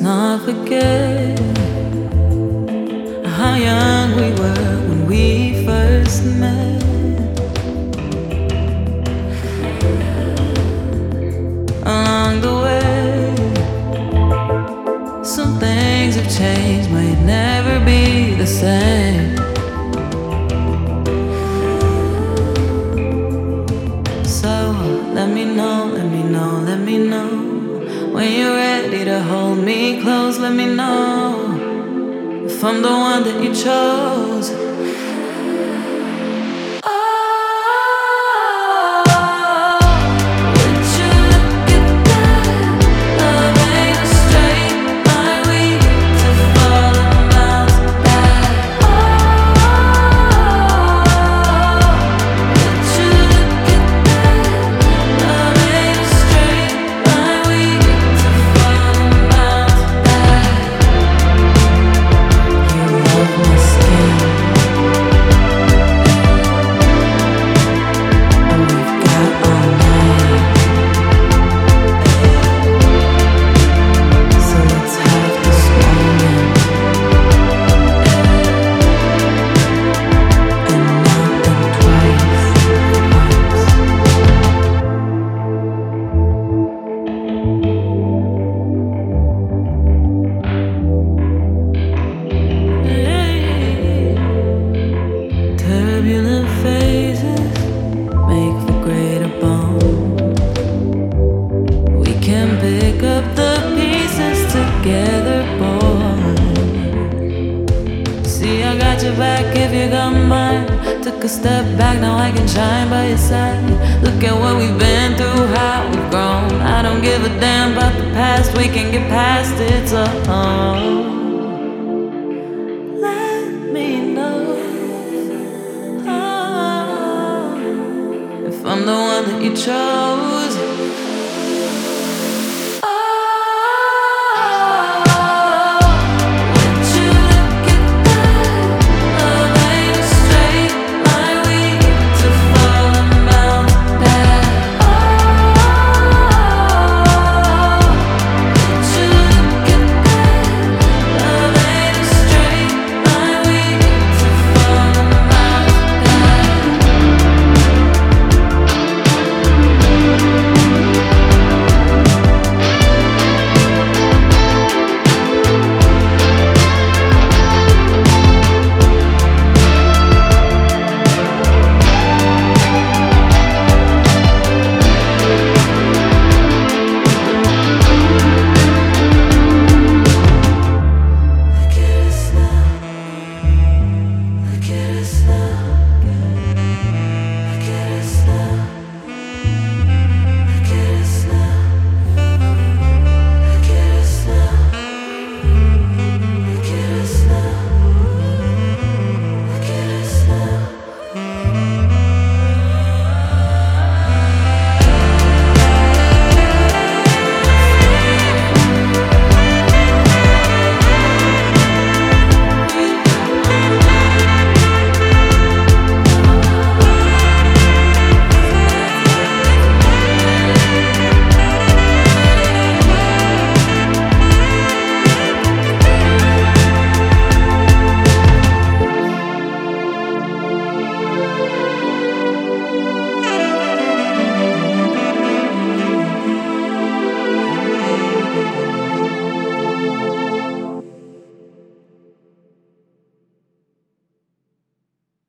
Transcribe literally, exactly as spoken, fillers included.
not forget how young we were when we first met. Along the way, some things have changed, might never be the same. So let me know, let me know, let me know when you're ready to hold me close. Let me know if I'm the one that you chose. Turbulent phases make for greater bond. We can pick up the pieces together, boy. See, I got your back if you got mine. Took a step back, now I can shine by your side. Look at what we've been through, how we've grown. I don't give a damn about the past, we can get past it, so let me know if I'm the one that you chose.